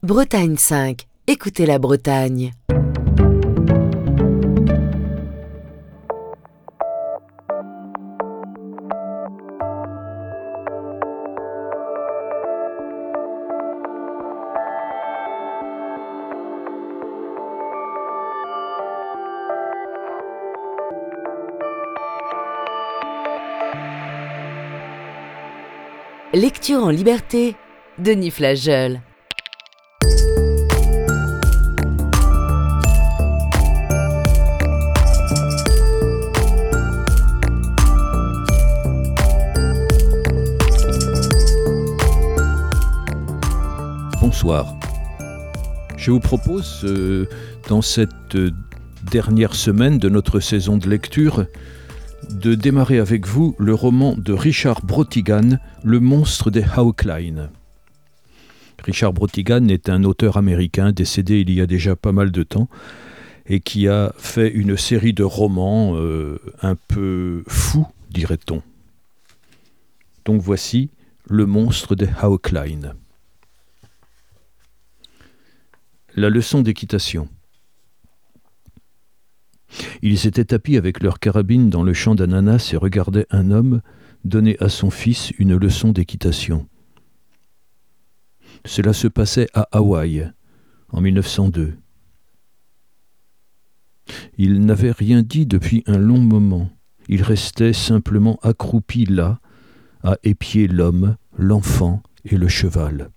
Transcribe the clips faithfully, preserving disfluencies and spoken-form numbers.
Bretagne cinq. Écoutez la Bretagne. Lecture en liberté, Denis Flageol. Bonsoir. Je vous propose, euh, dans cette euh, dernière semaine de notre saison de lecture, de démarrer avec vous le roman de Richard Brautigan, Le monstre des Hawkline. Richard Brautigan est un auteur américain décédé il y a déjà pas mal de temps et qui a fait une série de romans euh, un peu fous, dirait-on. Donc voici Le monstre des Hawkline. La leçon d'équitation. Ils étaient tapis avec leurs carabines dans le champ d'ananas et regardaient un homme donner à son fils une leçon d'équitation. Cela se passait à Hawaï, en mille neuf cent deux. Il n'avait rien dit depuis un long moment. Il restait simplement accroupi là, à épier l'homme, l'enfant et le cheval.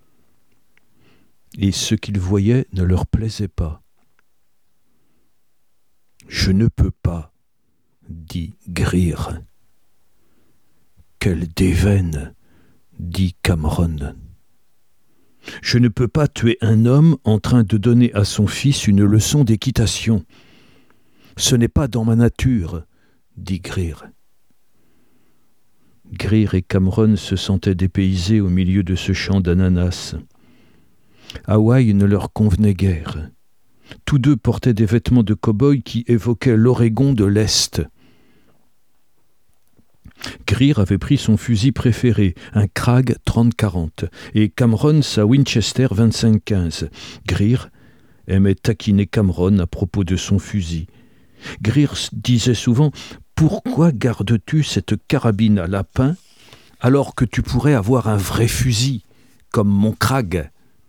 Et ce qu'ils voyaient ne leur plaisait pas. « Je ne peux pas, » dit Greer. « Quelle déveine, » dit Cameron. « Je ne peux pas tuer un homme en train de donner à son fils une leçon d'équitation. Ce n'est pas dans ma nature, » dit Greer. Greer et Cameron se sentaient dépaysés au milieu de ce champ d'ananas. Hawaï ne leur convenait guère. Tous deux portaient des vêtements de cow-boy qui évoquaient l'Oregon de l'Est. Greer avait pris son fusil préféré, un Krag trente quarante, et Cameron sa Winchester vingt-cinq quinze. Greer aimait taquiner Cameron à propos de son fusil. Greer disait souvent « Pourquoi gardes-tu cette carabine à lapin alors que tu pourrais avoir un vrai fusil, comme mon Krag ?»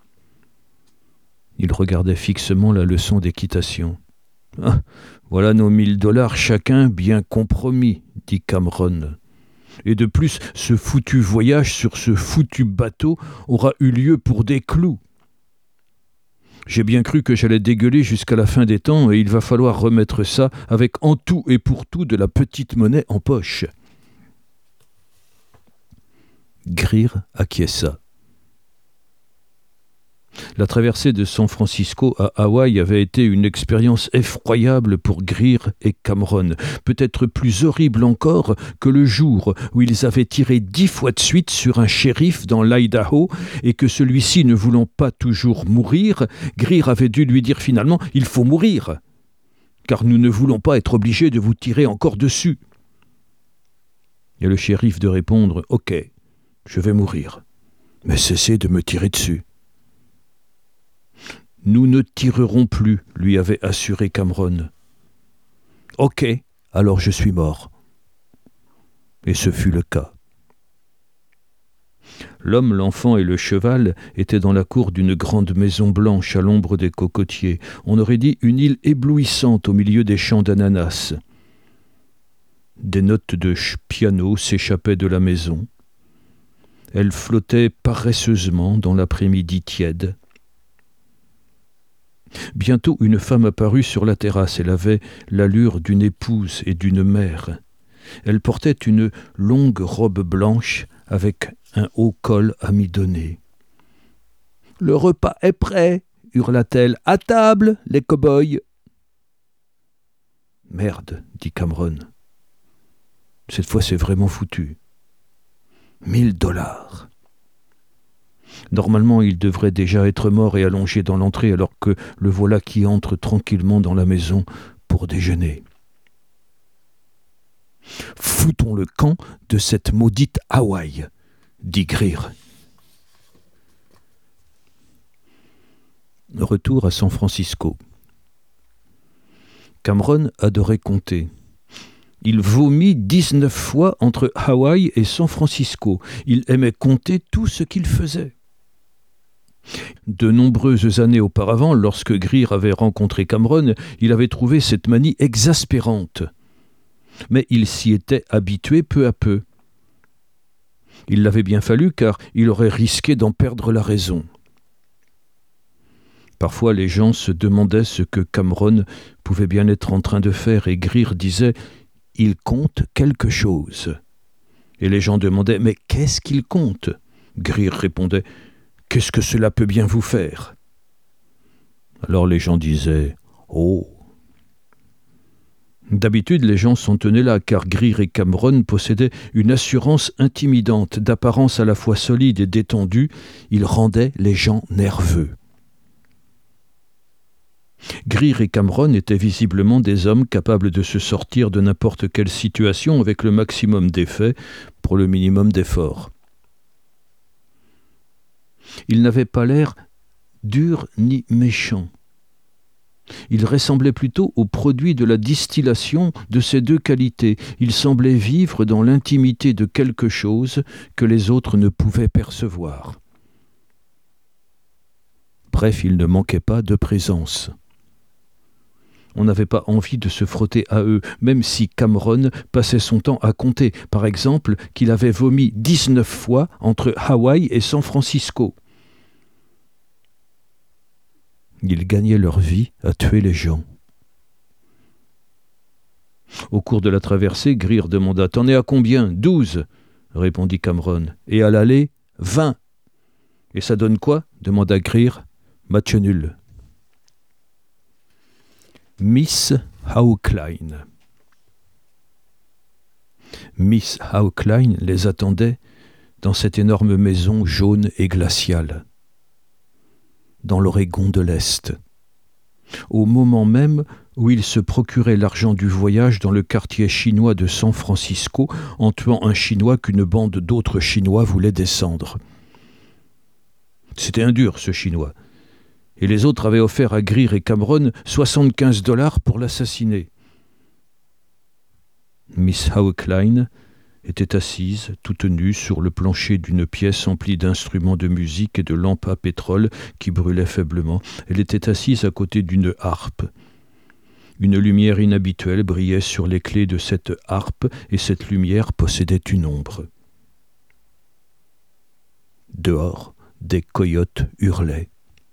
Il regardait fixement la leçon d'équitation. « Ah, voilà nos mille dollars chacun bien compromis, » dit Cameron. « Et de plus, ce foutu voyage sur ce foutu bateau aura eu lieu pour des clous. J'ai bien cru que j'allais dégueuler jusqu'à la fin des temps et il va falloir remettre ça avec en tout et pour tout de la petite monnaie en poche. » Greer acquiesça. La traversée de San Francisco à Hawaï avait été une expérience effroyable pour Greer et Cameron, peut-être plus horrible encore que le jour où ils avaient tiré dix fois de suite sur un shérif dans l'Idaho et que celui-ci ne voulant pas toujours mourir, Greer avait dû lui dire finalement « Il faut mourir, car nous ne voulons pas être obligés de vous tirer encore dessus. » Et le shérif de répondre « Ok, je vais mourir, mais cessez de me tirer dessus. » « Nous ne tirerons plus, » lui avait assuré Cameron. « Ok, alors je suis mort. » Et ce fut le cas. L'homme, l'enfant et le cheval étaient dans la cour d'une grande maison blanche à l'ombre des cocotiers. On aurait dit une île éblouissante au milieu des champs d'ananas. Des notes de piano s'échappaient de la maison. Elles flottaient paresseusement dans l'après-midi tiède. Bientôt, une femme apparut sur la terrasse. Elle avait l'allure d'une épouse et d'une mère. Elle portait une longue robe blanche avec un haut col amidonné. « Le repas est prêt !» hurla-t-elle. « À table, les cow-boys !»« Merde !» dit Cameron. « Cette fois, c'est vraiment foutu. Mille dollars !» Normalement, il devrait déjà être mort et allongé dans l'entrée alors que le voilà qui entre tranquillement dans la maison pour déjeuner. « Foutons le camp de cette maudite Hawaï !» dit Greer. Retour à San Francisco. Cameron adorait compter. Il vomit dix-neuf fois entre Hawaï et San Francisco. Il aimait compter tout ce qu'il faisait. De nombreuses années auparavant, lorsque Greer avait rencontré Cameron, il avait trouvé cette manie exaspérante. Mais il s'y était habitué peu à peu. Il l'avait bien fallu car il aurait risqué d'en perdre la raison. Parfois, les gens se demandaient ce que Cameron pouvait bien être en train de faire et Greer disait « Il compte quelque chose ». Et les gens demandaient « Mais qu'est-ce qu'il compte ?» Greer répondait « Qu'est-ce que cela peut bien vous faire ?» Alors les gens disaient « Oh !» D'habitude, les gens s'en tenaient là, car Greer et Cameron possédaient une assurance intimidante, d'apparence à la fois solide et détendue. Ils rendaient les gens nerveux. Greer et Cameron étaient visiblement des hommes capables de se sortir de n'importe quelle situation avec le maximum d'effet pour le minimum d'effort. Ils n'avaient pas l'air durs ni méchants. Ils ressemblaient plutôt aux produits de la distillation de ces deux qualités. Ils semblaient vivre dans l'intimité de quelque chose que les autres ne pouvaient percevoir. Bref, ils ne manquaient pas de présence. On n'avait pas envie de se frotter à eux, même si Cameron passait son temps à compter, par exemple, qu'il avait vomi dix-neuf fois entre Hawaï et San Francisco. Ils gagnaient leur vie à tuer les gens. Au cours de la traversée, Greer demanda « T'en es à combien ?»« Douze » répondit Cameron. « Et à l'aller, vingt. »« Et ça donne quoi ?» demanda Greer. « Match nul. » Miss Howe Klein. Miss Howe Klein les attendait dans cette énorme maison jaune et glaciale, dans l'Oregon de l'Est, au moment même où il se procurait l'argent du voyage dans le quartier chinois de San Francisco en tuant un Chinois qu'une bande d'autres Chinois voulait descendre. C'était un dur, ce Chinois. Et les autres avaient offert à Greer et Cameron soixante-quinze dollars pour l'assassiner. Miss Howe Klein était assise, toute nue, sur le plancher d'une pièce emplie d'instruments de musique et de lampes à pétrole qui brûlaient faiblement. Elle était assise à côté d'une harpe. Une lumière inhabituelle brillait sur les clés de cette harpe et cette lumière possédait une ombre. Dehors, des coyotes hurlaient.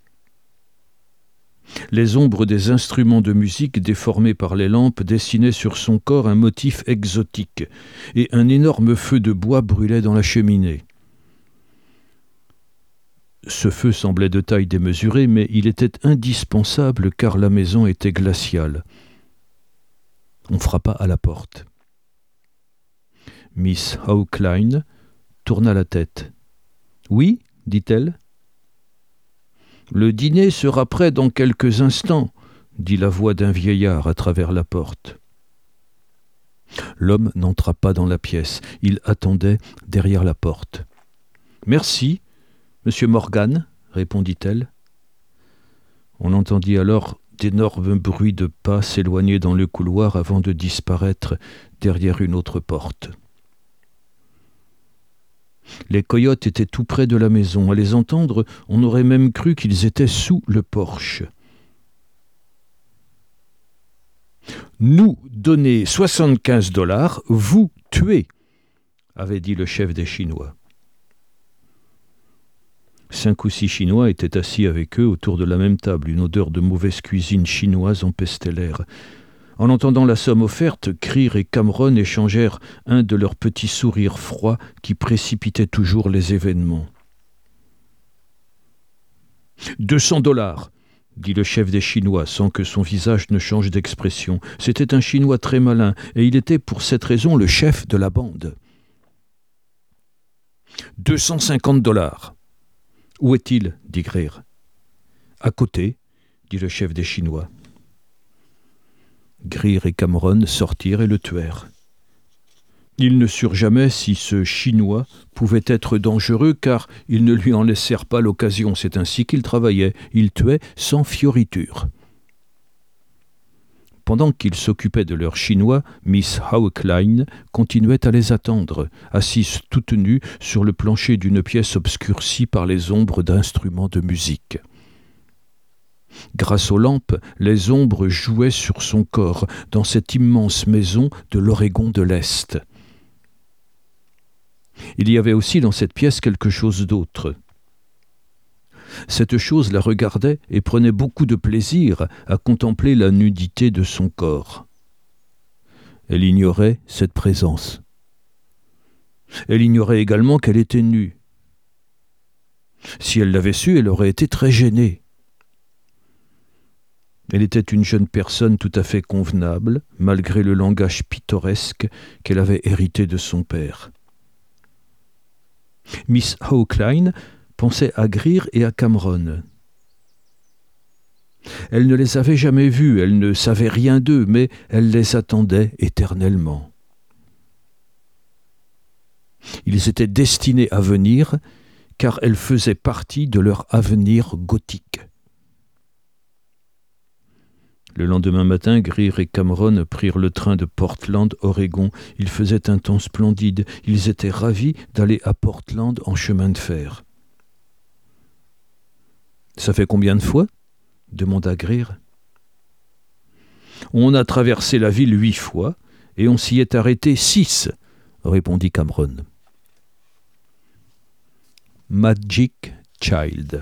Les ombres des instruments de musique déformés par les lampes dessinaient sur son corps un motif exotique, et un énorme feu de bois brûlait dans la cheminée. Ce feu semblait de taille démesurée, mais il était indispensable car la maison était glaciale. On frappa à la porte. Miss Howe Klein tourna la tête. « Oui ?» dit-elle. « Le dîner sera prêt dans quelques instants, » dit la voix d'un vieillard à travers la porte. L'homme n'entra pas dans la pièce, il attendait derrière la porte. « Merci, monsieur Morgan, » répondit-elle. On entendit alors d'énormes bruits de pas s'éloigner dans le couloir avant de disparaître derrière une autre porte. Les coyotes étaient tout près de la maison. À les entendre, on aurait même cru qu'ils étaient sous le porche. « Nous donner soixante-quinze dollars, vous tuer », avait dit le chef des Chinois. Cinq ou six Chinois étaient assis avec eux autour de la même table. Une odeur de mauvaise cuisine chinoise empestait l'air. En entendant la somme offerte, Greer et Cameron échangèrent un de leurs petits sourires froids qui précipitaient toujours les événements. « Deux cents dollars !» dit le chef des Chinois, sans que son visage ne change d'expression. C'était un Chinois très malin, et il était pour cette raison le chef de la bande. « Deux cent cinquante dollars !»« Où est-il » dit Greer. « À côté » dit le chef des Chinois. Greer et Cameron sortirent et le tuèrent. Ils ne surent jamais si ce Chinois pouvait être dangereux, car ils ne lui en laissèrent pas l'occasion. C'est ainsi qu'ils travaillaient. Ils tuaient sans fioriture. Pendant qu'ils s'occupaient de leur Chinois, Miss Howe Klein continuait à les attendre, assise toute nue sur le plancher d'une pièce obscurcie par les ombres d'instruments de musique. Grâce aux lampes, les ombres jouaient sur son corps dans cette immense maison de l'Oregon de l'Est. Il y avait aussi dans cette pièce quelque chose d'autre. Cette chose la regardait et prenait beaucoup de plaisir à contempler la nudité de son corps. Elle ignorait cette présence. Elle ignorait également qu'elle était nue. Si elle l'avait su, elle aurait été très gênée. Elle était une jeune personne tout à fait convenable, malgré le langage pittoresque qu'elle avait hérité de son père. Miss Howe Klein pensait à Greer et à Cameron. Elle ne les avait jamais vus, elle ne savait rien d'eux, mais elle les attendait éternellement. Ils étaient destinés à venir, car elle faisait partie de leur avenir gothique. Le lendemain matin, Greer et Cameron prirent le train de Portland, Oregon. Il faisait un temps splendide. Ils étaient ravis d'aller à Portland en chemin de fer. « Ça fait combien de fois ?» demanda Greer. « On a traversé la ville huit fois et on s'y est arrêté six, » répondit Cameron. Magic Child.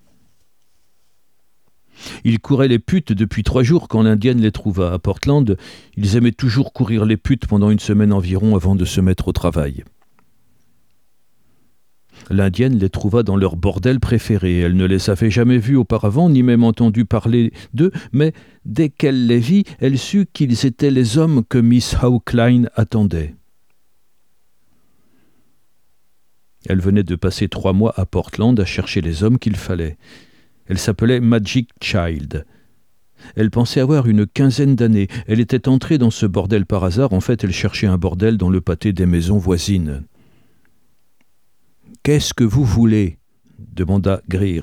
Ils couraient les putes depuis trois jours quand l'Indienne les trouva. À Portland, ils aimaient toujours courir les putes pendant une semaine environ avant de se mettre au travail. L'Indienne les trouva dans leur bordel préféré. Elle ne les avait jamais vus auparavant, ni même entendu parler d'eux, mais dès qu'elle les vit, elle sut qu'ils étaient les hommes que Miss Howe Klein attendait. Elle venait de passer trois mois à Portland à chercher les hommes qu'il fallait. Elle s'appelait Magic Child. Elle pensait avoir une quinzaine d'années. Elle était entrée dans ce bordel par hasard. En fait, elle cherchait un bordel dans le pâté des maisons voisines. « Qu'est-ce que vous voulez ?» demanda Greer.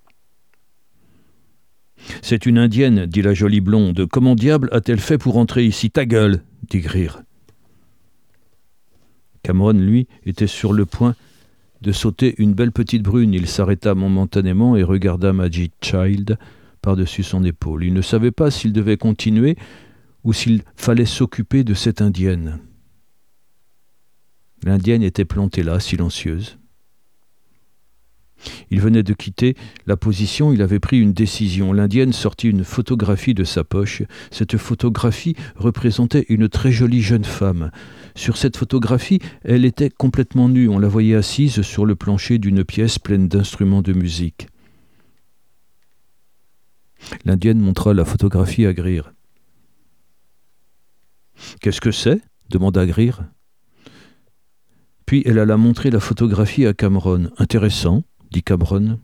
« C'est une Indienne, dit la jolie blonde. Comment diable a-t-elle fait pour entrer ici ? Ta gueule !» dit Greer. Cameron, lui, était sur le point de sauter une belle petite brune. Il s'arrêta momentanément et regarda Magic Child par-dessus son épaule. Il ne savait pas s'il devait continuer ou s'il fallait s'occuper de cette Indienne. L'Indienne était plantée là, silencieuse. Il venait de quitter la position, il avait pris une décision. L'Indienne sortit une photographie de sa poche. Cette photographie représentait une très jolie jeune femme. Sur cette photographie, elle était complètement nue. On la voyait assise sur le plancher d'une pièce pleine d'instruments de musique. L'Indienne montra la photographie à Greer. « Qu'est-ce que c'est ?» demanda Greer. Puis elle alla montrer la photographie à Cameron. « Intéressant », dit Cameron.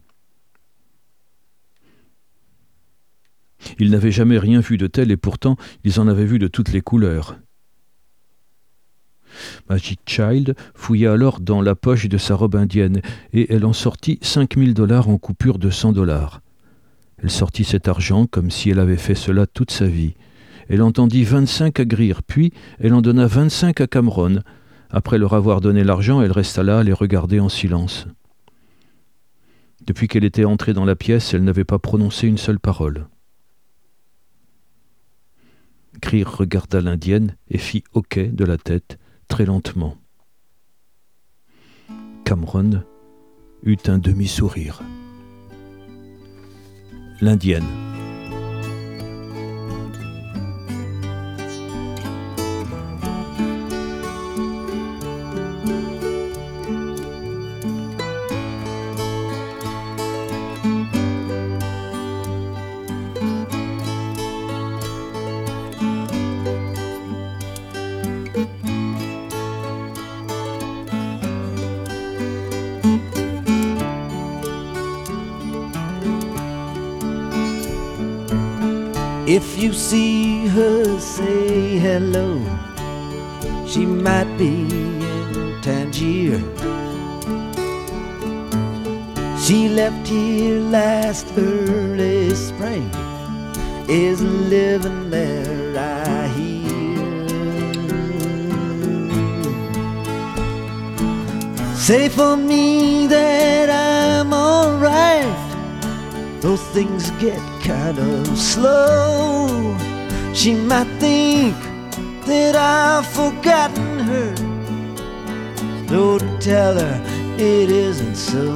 Ils n'avaient jamais rien vu de tel et pourtant ils en avaient vu de toutes les couleurs. Magic Child fouilla alors dans la poche de sa robe indienne et elle en sortit cinq mille dollars en coupures de cent dollars. Elle sortit cet argent comme si elle avait fait cela toute sa vie. Elle en tendit vingt-cinq à Greer, puis elle en donna vingt-cinq à Cameron. Après leur avoir donné l'argent, elle resta là à les regarder en silence. Depuis qu'elle était entrée dans la pièce, elle n'avait pas prononcé une seule parole. Greer regarda l'Indienne et fit OK de la tête, très lentement. Cameron eut un demi-sourire. L'Indienne. If you see her, say hello. She might be in Tangier. She left here last early spring, is living there, I hear. Say for me that I'm alright, though things get kind of slow. She might think that I've forgotten her, don't tell her it isn't so.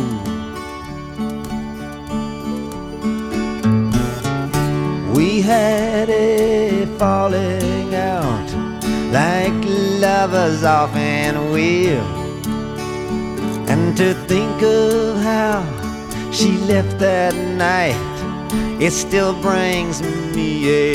We had a falling out, like lovers often will. And to think of how she left that night, it still brings me a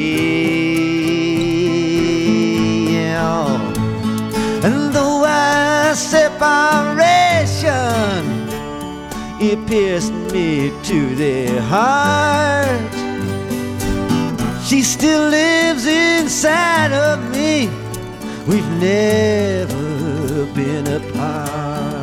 chill. And though our separation, it pierced me to the heart, she still lives inside of me. We've never been apart.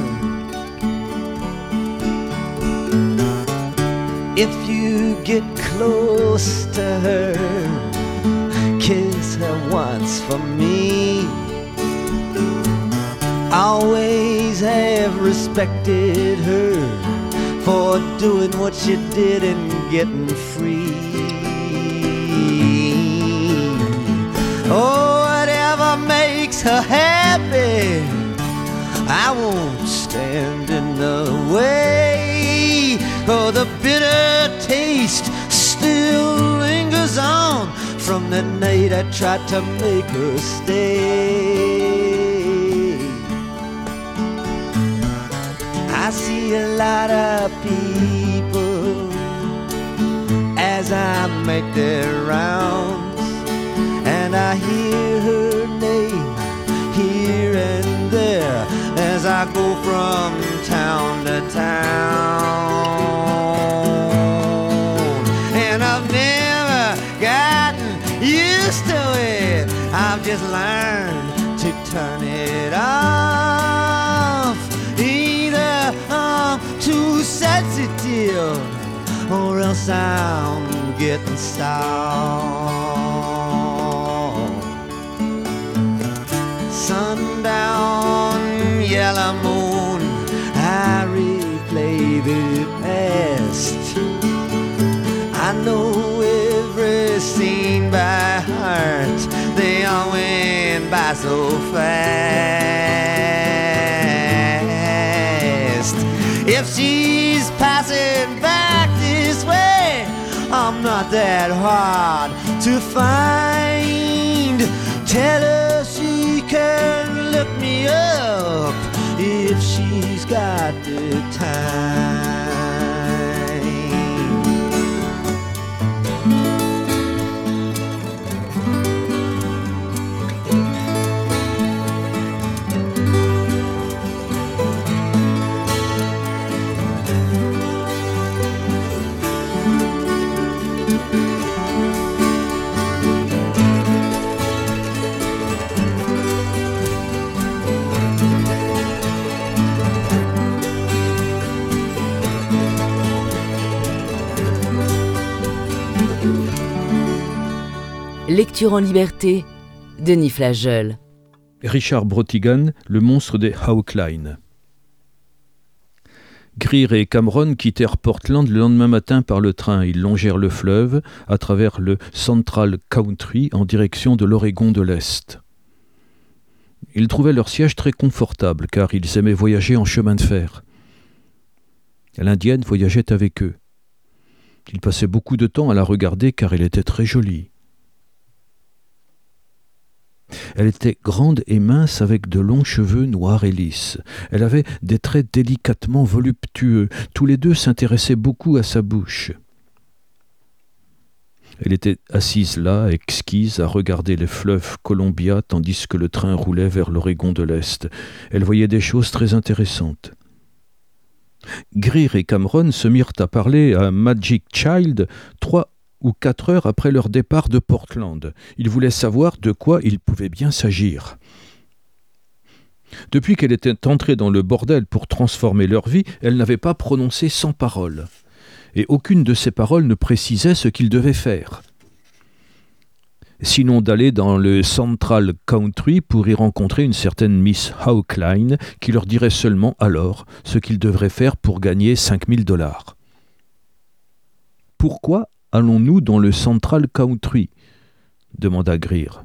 If you get close to her, kiss her once for me. Always have respected her for doing what she did and getting free. Oh, whatever makes her happy, I won't stand in the way. Oh, the bitter taste still lingers on from the night I tried to make her stay. I see a lot of people as I make their rounds, and I hear her name here and there as I go from town to town. And I've never gotten used to it, I've just learned to turn it off. Either I'm too sensitive, or else I'm getting soft. Sundown, yellow moon, I replay the past. I know every scene by heart, they all went by so fast. If she's passing back this way, I'm not that hard to find. Tell her she can look me up if she's got the time. Lecture en liberté, Denis Flageol. Richard Brautigan, Le monstre des Hawk Line. Greer et Cameron quittèrent Portland le lendemain matin par le train. Ils longèrent le fleuve à travers le Central Country en direction de l'Oregon de l'Est. Ils trouvaient leur siège très confortable car ils aimaient voyager en chemin de fer. L'Indienne voyageait avec eux. Ils passaient beaucoup de temps à la regarder car elle était très jolie. Elle était grande et mince avec de longs cheveux noirs et lisses. Elle avait des traits délicatement voluptueux. Tous les deux s'intéressaient beaucoup à sa bouche. Elle était assise là, exquise, à regarder les fleuves Columbia tandis que le train roulait vers l'Oregon de l'Est. Elle voyait des choses très intéressantes. Greer et Cameron se mirent à parler à Magic Child trois ou quatre heures après leur départ de Portland. Il voulait savoir de quoi il pouvait bien s'agir. Depuis qu'elle était entrée dans le bordel pour transformer leur vie, elle n'avait pas prononcé cent paroles. Et aucune de ces paroles ne précisait ce qu'ils devaient faire. Sinon d'aller dans le Central Country pour y rencontrer une certaine Miss Hawkline qui leur dirait seulement alors ce qu'ils devraient faire pour gagner cinq mille dollars. Pourquoi allons-nous dans le Central Country ? Demanda Greer.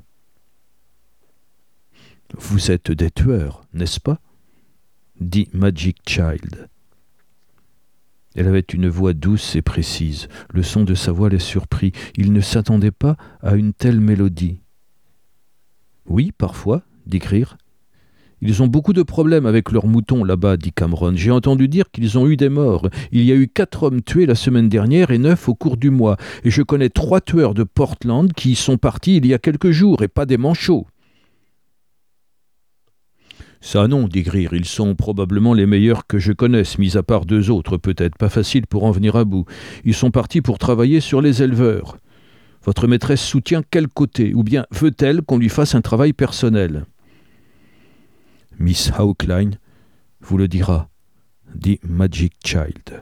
Vous êtes des tueurs, n'est-ce pas ? Dit Magic Child. Elle avait une voix douce et précise. Le son de sa voix les surprit. Ils ne s'attendaient pas à une telle mélodie. Oui, parfois, dit Greer. Ils ont beaucoup de problèmes avec leurs moutons là-bas, dit Cameron. J'ai entendu dire qu'ils ont eu des morts. Il y a eu quatre hommes tués la semaine dernière et neuf au cours du mois. Et je connais trois tueurs de Portland qui y sont partis il y a quelques jours, et pas des manchots. Ça non, dit Greer, ils sont probablement les meilleurs que je connaisse, mis à part deux autres peut-être, pas facile pour en venir à bout. Ils sont partis pour travailler sur les éleveurs. Votre maîtresse soutient quel côté, ou bien veut-elle qu'on lui fasse un travail personnel ? Miss Hawkline vous le dira, dit Magic Child.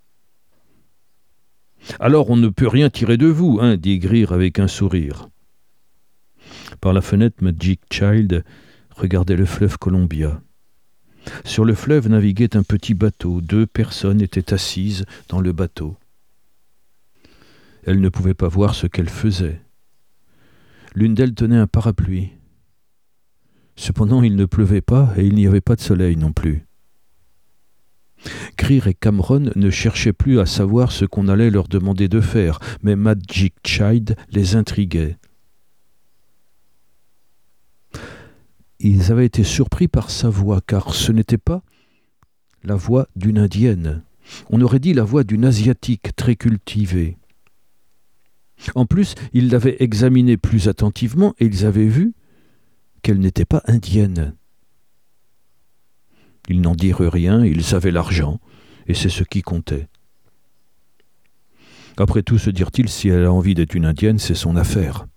Alors on ne peut rien tirer de vous, hein, dit Greer avec un sourire. Par la fenêtre, Magic Child regardait le fleuve Columbia. Sur le fleuve naviguait un petit bateau. Deux personnes étaient assises dans le bateau. Elle ne pouvait pas voir ce qu'elles faisaient. L'une d'elles tenait un parapluie. Cependant, il ne pleuvait pas et il n'y avait pas de soleil non plus. Greer et Cameron ne cherchaient plus à savoir ce qu'on allait leur demander de faire, mais Magic Child les intriguait. Ils avaient été surpris par sa voix, car ce n'était pas la voix d'une Indienne. On aurait dit la voix d'une Asiatique très cultivée. En plus, ils l'avaient examinée plus attentivement et ils avaient vu qu'elle n'était pas indienne. Ils n'en dirent rien, ils avaient l'argent, et c'est ce qui comptait. Après tout, se dirent-ils, si elle a envie d'être une indienne, c'est son affaire.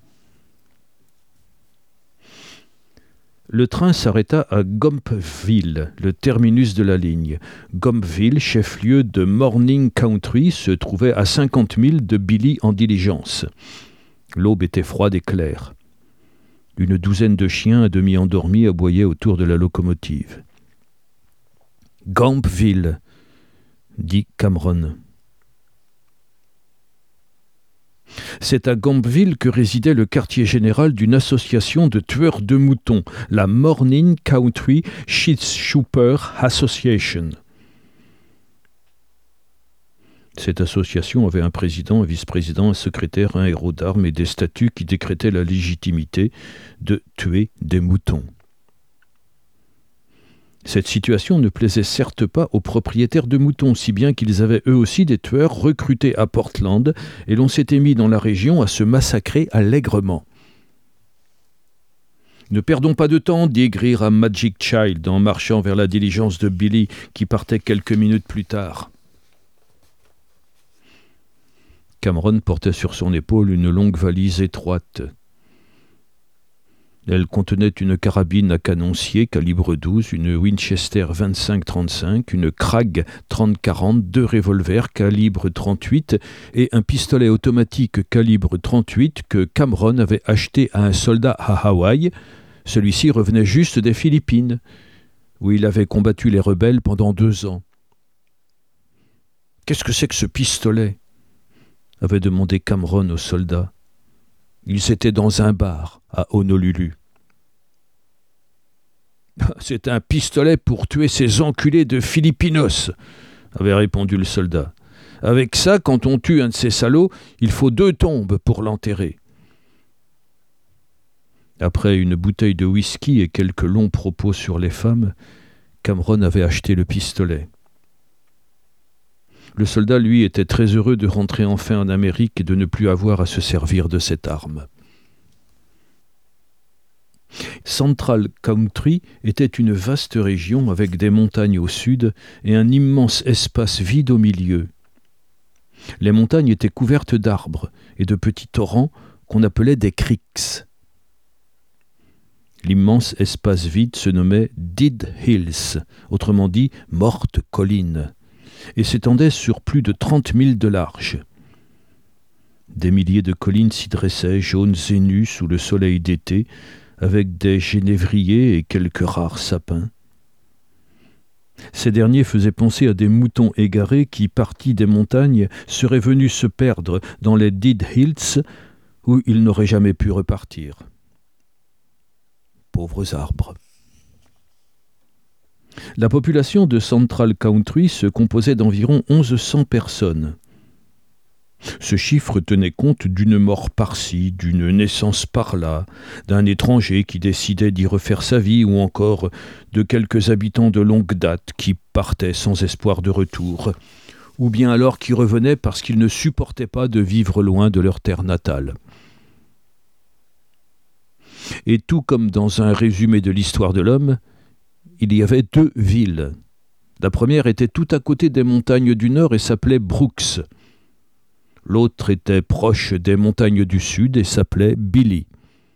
Le train s'arrêta à Gompville, le terminus de la ligne. Gompville, chef-lieu de Morning Country, se trouvait à cinquante milles de Billy en diligence. L'aube était froide et claire. Une douzaine de chiens à demi endormis aboyaient autour de la locomotive. « Gompville » dit Cameron. C'est à Gompville que résidait le quartier général d'une association de tueurs de moutons, la Morning Country Sheep Shooper Association. Cette association avait un président, un vice-président, un secrétaire, un héros d'armes et des statuts qui décrétaient la légitimité de tuer des moutons. Cette situation ne plaisait certes pas aux propriétaires de moutons, si bien qu'ils avaient eux aussi des tueurs recrutés à Portland, et l'on s'était mis dans la région à se massacrer allègrement. « Ne perdons pas de temps, dit Greer à Magic Child en marchant vers la diligence de Billy qui partait quelques minutes plus tard. Cameron portait sur son épaule une longue valise étroite. Elle contenait une carabine à canoncier calibre douze, une Winchester vingt-cinq trente-cinq, une Krag trente quarante, deux revolvers calibre trente-huit et un pistolet automatique calibre trente-huit que Cameron avait acheté à un soldat à Hawaï. Celui-ci revenait juste des Philippines, où il avait combattu les rebelles pendant deux ans. « Qu'est-ce que c'est que ce pistolet ?» avait demandé Cameron au soldat. Ils étaient dans un bar à Honolulu. « C'est un pistolet pour tuer ces enculés de Filipinos, » avait répondu le soldat. « Avec ça, quand on tue un de ces salauds, il faut deux tombes pour l'enterrer. » Après une bouteille de whisky et quelques longs propos sur les femmes, Cameron avait acheté le pistolet. Le soldat, lui, était très heureux de rentrer enfin en Amérique et de ne plus avoir à se servir de cette arme. Central Country était une vaste région avec des montagnes au sud et un immense espace vide au milieu. Les montagnes étaient couvertes d'arbres et de petits torrents qu'on appelait des creeks. L'immense espace vide se nommait Dead Hills, autrement dit « mortes collines », et s'étendait sur plus de trente milles de large. Des milliers de collines s'y dressaient, jaunes et nues sous le soleil d'été, avec des genévriers et quelques rares sapins. Ces derniers faisaient penser à des moutons égarés qui, partis des montagnes, seraient venus se perdre dans les Dead Hills où ils n'auraient jamais pu repartir. Pauvres arbres. La population de Central Country se composait d'environ onze cents personnes. Ce chiffre tenait compte d'une mort par-ci, d'une naissance par-là, d'un étranger qui décidait d'y refaire sa vie ou encore de quelques habitants de longue date qui partaient sans espoir de retour, ou bien alors qui revenaient parce qu'ils ne supportaient pas de vivre loin de leur terre natale. Et tout comme dans un résumé de l'histoire de l'homme, il y avait deux villes. La première était tout à côté des montagnes du Nord et s'appelait Brooks. L'autre était proche des montagnes du Sud et s'appelait Billy.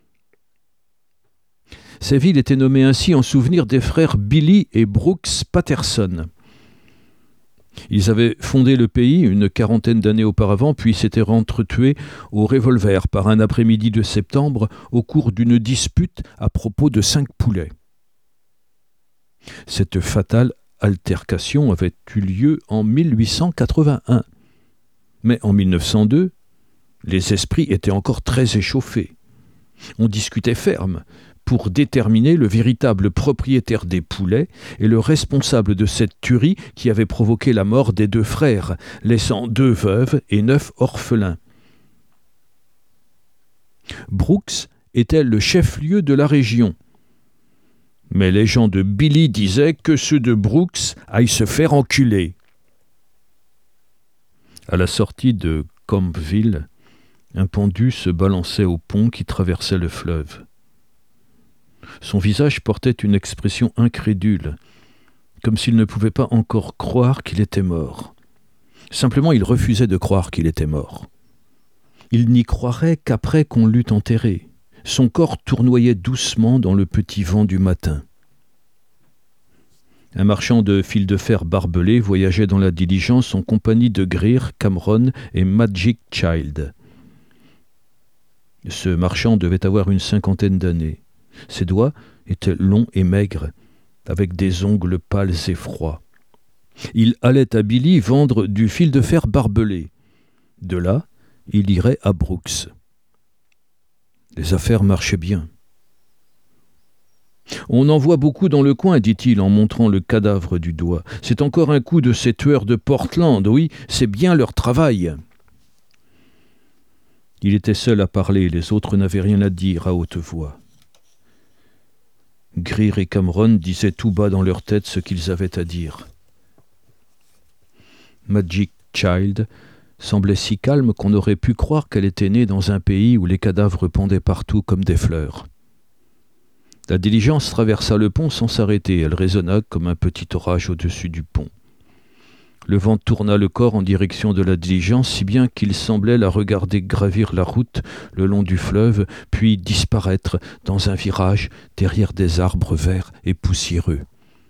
Ces villes étaient nommées ainsi en souvenir des frères Billy et Brooks Patterson. Ils avaient fondé le pays une quarantaine d'années auparavant, puis s'étaient entretués au revolver par un après-midi de septembre au cours d'une dispute à propos de cinq poulets. Cette fatale altercation avait eu lieu en mille huit cent quatre-vingt-un. Mais en mille neuf cent deux, les esprits étaient encore très échauffés. On discutait ferme pour déterminer le véritable propriétaire des poulets et le responsable de cette tuerie qui avait provoqué la mort des deux frères, laissant deux veuves et neuf orphelins. Brooks était le chef-lieu de la région. Mais les gens de Billy disaient que ceux de Brooks aillent se faire enculer. À la sortie de Campville, un pendu se balançait au pont qui traversait le fleuve. Son visage portait une expression incrédule, comme s'il ne pouvait pas encore croire qu'il était mort. Simplement, il refusait de croire qu'il était mort. Il n'y croirait qu'après qu'on l'eût enterré. Son corps tournoyait doucement dans le petit vent du matin. Un marchand de fil de fer barbelé voyageait dans la diligence en compagnie de Greer, Cameron et Magic Child. Ce marchand devait avoir une cinquantaine d'années. Ses doigts étaient longs et maigres, avec des ongles pâles et froids. Il allait à Billy vendre du fil de fer barbelé. De là, il irait à Brooks. Les affaires marchaient bien. « On en voit beaucoup dans le coin, dit-il en montrant le cadavre du doigt. C'est encore un coup de ces tueurs de Portland, oui, c'est bien leur travail. » Il était seul à parler, les autres n'avaient rien à dire à haute voix. Greer et Cameron disaient tout bas dans leur tête ce qu'ils avaient à dire. Magic Child semblait si calme qu'on aurait pu croire qu'elle était née dans un pays où les cadavres pendaient partout comme des fleurs. La diligence traversa le pont sans s'arrêter, elle résonna comme un petit orage au-dessus du pont. Le vent tourna le corps en direction de la diligence, si bien qu'il semblait la regarder gravir la route le long du fleuve, puis disparaître dans un virage derrière des arbres verts et poussiéreux.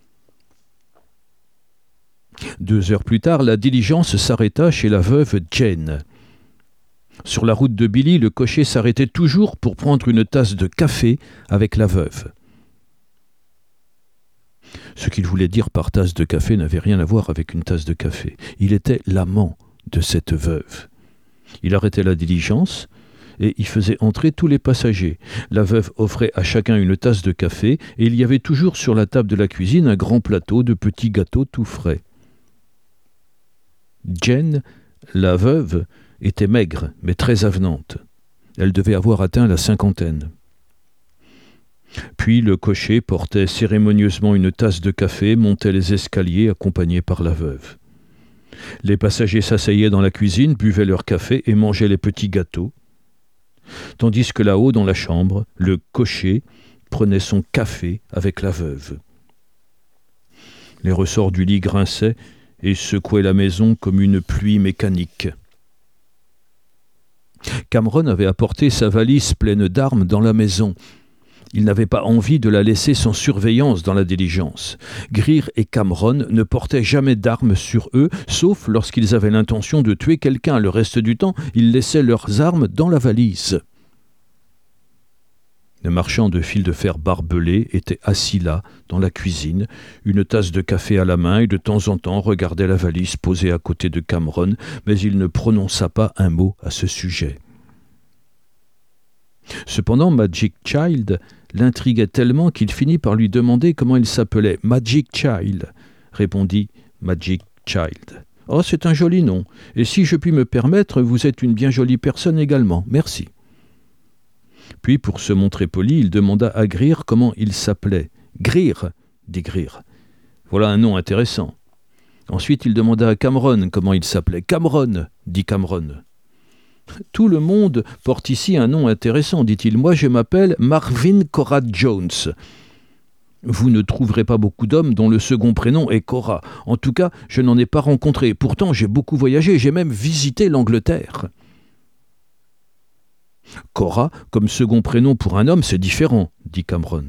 Deux heures plus tard, la diligence s'arrêta chez la veuve Jane. Sur la route de Billy, le cocher s'arrêtait toujours pour prendre une tasse de café avec la veuve. Ce qu'il voulait dire par tasse de café n'avait rien à voir avec une tasse de café. Il était l'amant de cette veuve. Il arrêtait la diligence et y faisait entrer tous les passagers. La veuve offrait à chacun une tasse de café et il y avait toujours sur la table de la cuisine un grand plateau de petits gâteaux tout frais. Jane, la veuve, était maigre, mais très avenante. Elle devait avoir atteint la cinquantaine. Puis le cocher portait cérémonieusement une tasse de café, montait les escaliers accompagné par la veuve. Les passagers s'asseyaient dans la cuisine, buvaient leur café et mangeaient les petits gâteaux, tandis que là-haut, dans la chambre, le cocher prenait son café avec la veuve. Les ressorts du lit grinçaient et secouaient la maison comme une pluie mécanique. Cameron avait apporté sa valise pleine d'armes dans la maison. Il n'avait pas envie de la laisser sans surveillance dans la diligence. Greer et Cameron ne portaient jamais d'armes sur eux, sauf lorsqu'ils avaient l'intention de tuer quelqu'un. Le reste du temps, ils laissaient leurs armes dans la valise. Le marchand de fil de fer barbelé était assis là, dans la cuisine, une tasse de café à la main et de temps en temps regardait la valise posée à côté de Cameron, mais il ne prononça pas un mot à ce sujet. Cependant, Magic Child l'intriguait tellement qu'il finit par lui demander comment il s'appelait. « Magic Child », répondit Magic Child. « Oh, c'est un joli nom, et si je puis me permettre, vous êtes une bien jolie personne également. Merci. » Puis, pour se montrer poli, il demanda à Greer comment il s'appelait. « Greer », dit Greer. « Voilà un nom intéressant. » Ensuite, il demanda à Cameron comment il s'appelait. « Cameron », dit Cameron. « Tout le monde porte ici un nom intéressant, dit-il. Moi, je m'appelle Marvin Cora Jones. » Vous ne trouverez pas beaucoup d'hommes dont le second prénom est Cora. En tout cas, je n'en ai pas rencontré. Pourtant, j'ai beaucoup voyagé, j'ai même visité l'Angleterre. Cora, comme second prénom pour un homme, c'est différent, dit Cameron.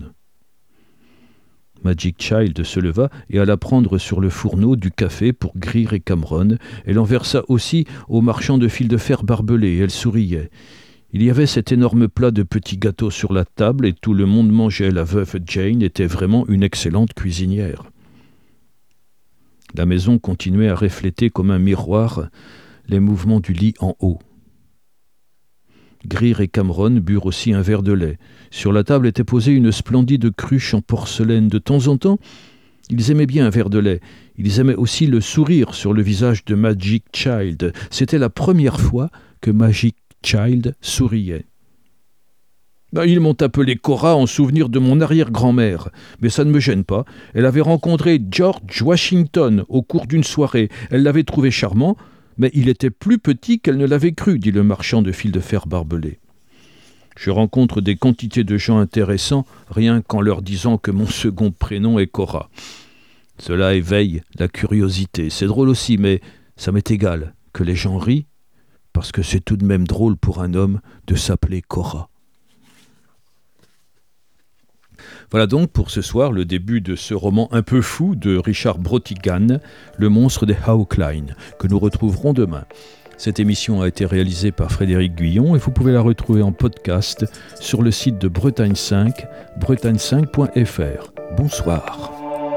Magic Child se leva et alla prendre sur le fourneau du café pour Greer et Cameron. Elle en versa aussi au marchand de fil de fer barbelé. Elle souriait. Il y avait cet énorme plat de petits gâteaux sur la table et tout le monde mangeait. La veuve Jane était vraiment une excellente cuisinière. La maison continuait à refléter comme un miroir les mouvements du lit en haut. Greer et Cameron burent aussi un verre de lait. Sur la table était posée une splendide cruche en porcelaine. De temps en temps, ils aimaient bien un verre de lait. Ils aimaient aussi le sourire sur le visage de Magic Child. C'était la première fois que Magic Child souriait. Ben, ils m'ont appelé Cora en souvenir de mon arrière-grand-mère. Mais ça ne me gêne pas. Elle avait rencontré George Washington au cours d'une soirée. Elle l'avait trouvé charmant, mais il était plus petit qu'elle ne l'avait cru, dit le marchand de fil de fer barbelé. Je rencontre des quantités de gens intéressants, rien qu'en leur disant que mon second prénom est Cora. Cela éveille la curiosité. C'est drôle aussi, mais ça m'est égal que les gens rient, parce que c'est tout de même drôle pour un homme de s'appeler Cora. Voilà donc pour ce soir le début de ce roman un peu fou de Richard Brautigan, Le monstre des How Klein, que nous retrouverons demain. Cette émission a été réalisée par Frédéric Guyon et vous pouvez la retrouver en podcast sur le site de Bretagne cinq, bretagne cinq point f r. Bonsoir.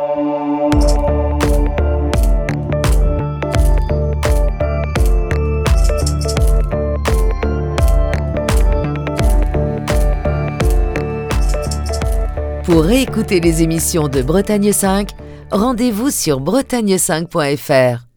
Pour réécouter les émissions de Bretagne cinq, rendez-vous sur bretagne cinq point f r.